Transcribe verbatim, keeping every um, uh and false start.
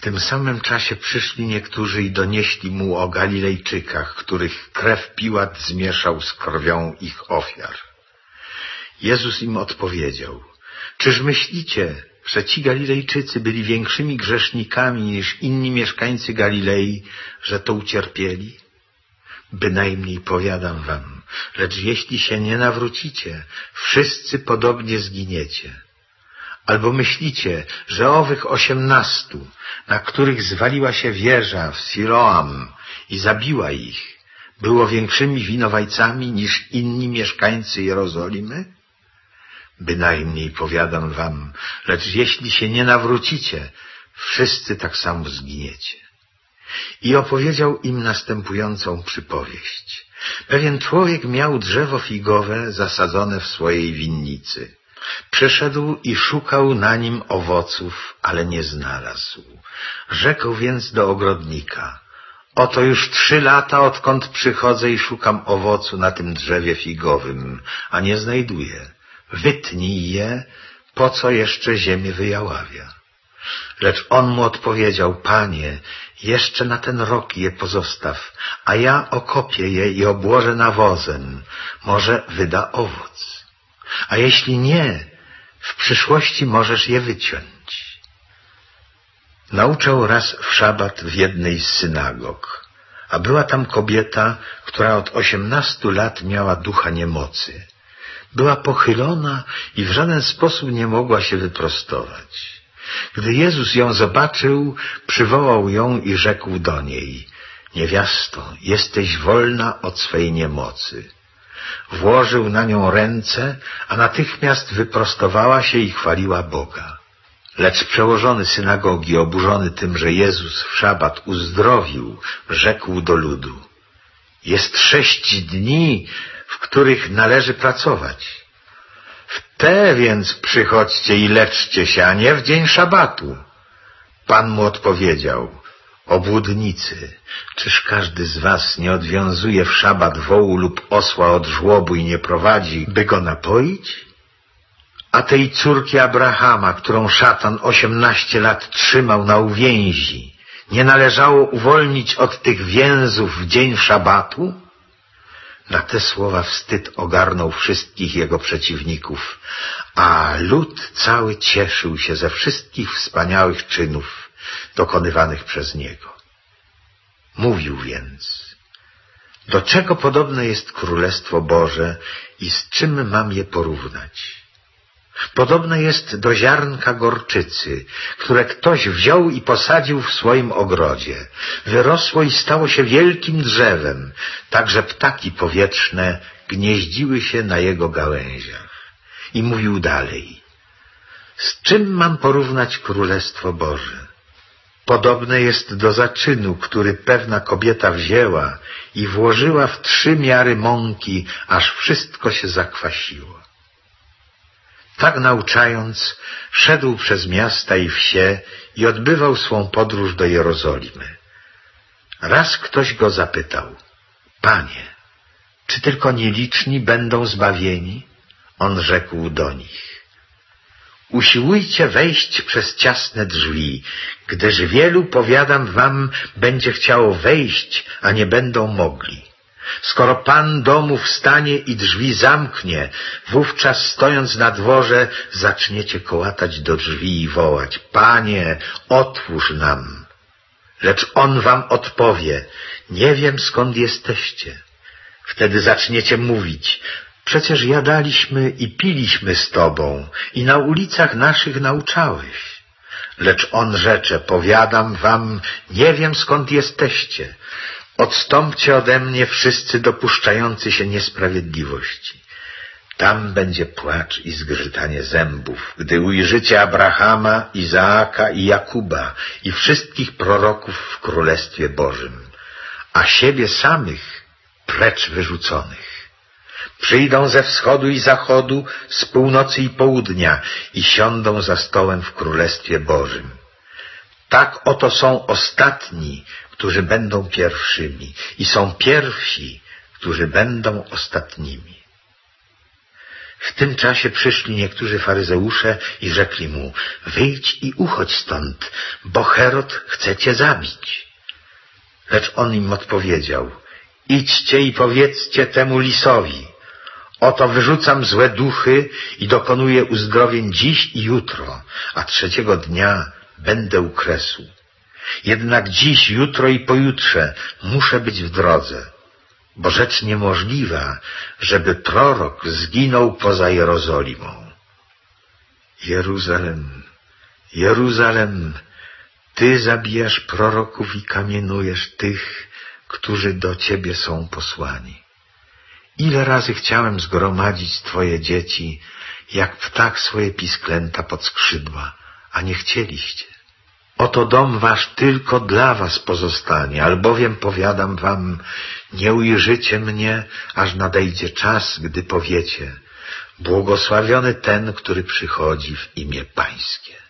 tym samym czasie przyszli niektórzy i donieśli mu o Galilejczykach, których krew Piłat zmieszał z krwią ich ofiar. Jezus im odpowiedział: czyż myślicie, że ci Galilejczycy byli większymi grzesznikami niż inni mieszkańcy Galilei, że to ucierpieli? Bynajmniej powiadam wam, lecz jeśli się nie nawrócicie, wszyscy podobnie zginiecie. Albo myślicie, że owych osiemnastu, na których zwaliła się wieża w Siloam i zabiła ich, było większymi winowajcami niż inni mieszkańcy Jerozolimy? Bynajmniej powiadam wam, lecz jeśli się nie nawrócicie, wszyscy tak samo zginiecie. I opowiedział im następującą przypowieść. Pewien człowiek miał drzewo figowe zasadzone w swojej winnicy. Przyszedł i szukał na nim owoców, ale nie znalazł. Rzekł więc do ogrodnika: oto już trzy lata, odkąd przychodzę i szukam owocu na tym drzewie figowym, a nie znajduję. Wytnij je, po co jeszcze ziemię wyjaławia. Lecz on mu odpowiedział: panie, jeszcze na ten rok je pozostaw, a ja okopię je i obłożę nawozem, może wyda owoc. A jeśli nie, w przyszłości możesz je wyciąć. Nauczał raz w szabat w jednej z synagog, a była tam kobieta, która od osiemnastu lat miała ducha niemocy. Była pochylona i w żaden sposób nie mogła się wyprostować. Gdy Jezus ją zobaczył, przywołał ją i rzekł do niej: niewiasto, jesteś wolna od swej niemocy. Włożył na nią ręce, a natychmiast wyprostowała się i chwaliła Boga. Lecz przełożony synagogi, oburzony tym, że Jezus w szabat uzdrowił, rzekł do ludu: jest sześć dni, w których należy pracować. W te więc przychodźcie i leczcie się, a nie w dzień szabatu. Pan mu odpowiedział: obłudnicy, czyż każdy z was nie odwiązuje w szabat wołu lub osła od żłobu i nie prowadzi, by go napoić? A tej córki Abrahama, którą szatan osiemnaście lat trzymał na uwięzi, nie należało uwolnić od tych więzów w dzień szabatu? Na te słowa wstyd ogarnął wszystkich jego przeciwników, a lud cały cieszył się ze wszystkich wspaniałych czynów dokonywanych przez niego. Mówił więc: do czego podobne jest Królestwo Boże i z czym mam je porównać? Podobne jest do ziarnka gorczycy, które ktoś wziął i posadził w swoim ogrodzie. Wyrosło i stało się wielkim drzewem, tak że ptaki powietrzne gnieździły się na jego gałęziach. I mówił dalej: z czym mam porównać Królestwo Boże? Podobne jest do zaczynu, który pewna kobieta wzięła i włożyła w trzy miary mąki, aż wszystko się zakwasiło. Tak nauczając, szedł przez miasta i wsie i odbywał swą podróż do Jerozolimy. Raz ktoś go zapytał: panie, czy tylko nieliczni będą zbawieni? On rzekł do nich: usiłujcie wejść przez ciasne drzwi, gdyż wielu, powiadam wam, będzie chciało wejść, a nie będą mogli. Skoro Pan domu wstanie i drzwi zamknie, wówczas stojąc na dworze zaczniecie kołatać do drzwi i wołać: Panie, otwórz nam. Lecz On wam odpowie: nie wiem, skąd jesteście. Wtedy zaczniecie mówić: przecież jadaliśmy i piliśmy z Tobą i na ulicach naszych nauczałeś. Lecz On rzecze: powiadam wam, nie wiem, skąd jesteście. Odstąpcie ode mnie, wszyscy dopuszczający się niesprawiedliwości. Tam będzie płacz i zgrzytanie zębów, gdy ujrzycie Abrahama, Izaaka i Jakuba i wszystkich proroków w Królestwie Bożym, a siebie samych precz wyrzuconych. Przyjdą ze wschodu i zachodu, z północy i południa i siądą za stołem w Królestwie Bożym. Tak oto są ostatni, którzy będą pierwszymi, i są pierwsi, którzy będą ostatnimi. W tym czasie przyszli niektórzy faryzeusze i rzekli mu: wyjdź i uchodź stąd, bo Herod chce cię zabić. Lecz on im odpowiedział: idźcie i powiedzcie temu lisowi: oto wyrzucam złe duchy i dokonuję uzdrowień dziś i jutro, a trzeciego dnia będę u kresu. Jednak dziś, jutro i pojutrze muszę być w drodze, bo rzecz niemożliwa, żeby prorok zginął poza Jerozolimą. Jeruzalem, Jeruzalem, Ty zabijasz proroków i kamienujesz tych, którzy do Ciebie są posłani. Ile razy chciałem zgromadzić Twoje dzieci, jak ptak swoje pisklęta pod skrzydła, a nie chcieliście. Oto dom wasz tylko dla was pozostanie, albowiem powiadam wam, nie ujrzycie mnie, aż nadejdzie czas, gdy powiecie: błogosławiony ten, który przychodzi w imię Pańskie.